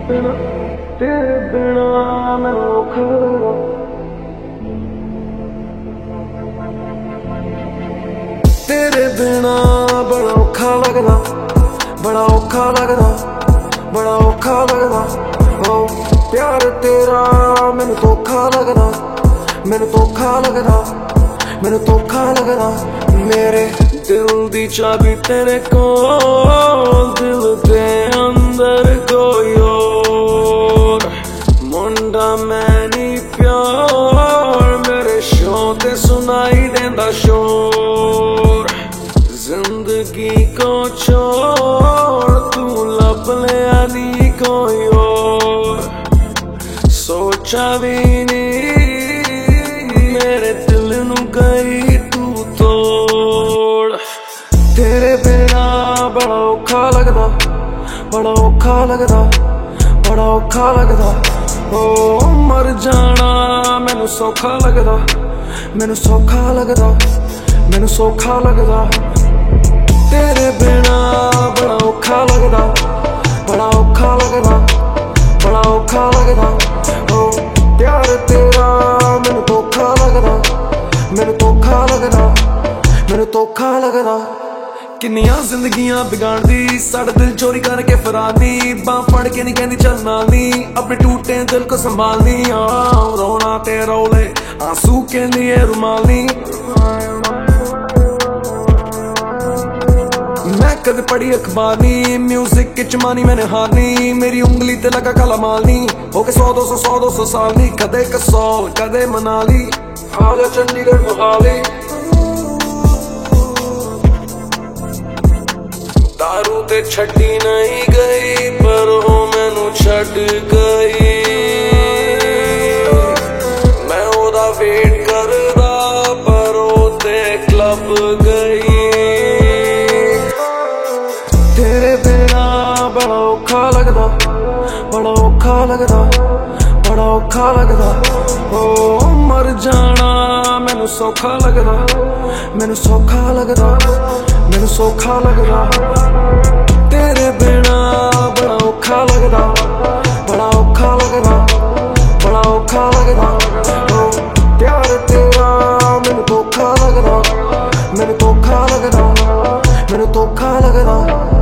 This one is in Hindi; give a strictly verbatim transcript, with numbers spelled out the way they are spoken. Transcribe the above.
बिना तेरे बिना मैं औखा लगदा, तेरे बिना बड़ा औखा लगदा, बड़ा औखा लगदा, बड़ा औखा लगदा। ओ प्यार तेरा मैनू धोखा लगदा, मैनू धोखा लगदा, मैनू धोखा लगदा। मेरे दिल दी चाबी तेरे कोल, दिल दे अंदर कोई और मुंडा मैं नी प्यार, मेरे शों ते सुनाई देंदा शोर। जिंदगी को छोड़ तू लब लिया नी कोई और, सोचा भी नहीं मेरे दिल नू गई तू तोड़। तेरे बिना बड़ा औखा लगदा, बड़ा औखा लगदा, बड़ा औखा लगदा। ओ मर जाना मैनू सौखा लगदा, मैनू सौखा लगदा, मैनू सौखा लगदा। तेरे बिना बड़ा औखा लगदा, बड़ा औखा लगदा, बड़ा औखा लगदा। ओ प्यार तेरा मैनू धोखा लगदा, मैनू धोखा लगदा, मैनू धोखा लगदा। किन्नियां जिंदगियां बिगाड़दी साढ़ा दिल चोरी करके फरानी, बां फड़ के नहीं कहती चल नानी, अपने टूटे दिल को संभालनी। रोना ते रोले आंसू कहंदी है रुमाली, मैं कद पढ़ी अखबार नी, म्यूजिक च मानी मैंने हारनी, मेरी उंगली ते लगा काला मालनी। होके सौ दो सौ सौ दो सौ साल नी, कदे कसौल कदे मनाली, आजा चंडीगढ़ मोहाली। दारू ते छड्डी नहीं गई पर हो मैनू छड्ड गई, मैं ओदा वेट करदा पर ओ ते क्लब गई। तेरे बिना बड़ा औखा लगदा, बड़ा औखा लगदा, बड़ा औखा लगदा। ओ मर जाना मैनू सौखा लगदा, मैनू सौखा लगदा, मैनू सौखा लगदा। तेरे बिना बड़ा औखा लगदा, बड़ा औखा लगदा, बड़ा औखा लगदा। ओ प्यार तेरा मैनू धोखा लगदा, मैनू धोखा लगदा, मैनू धोखा लगदा।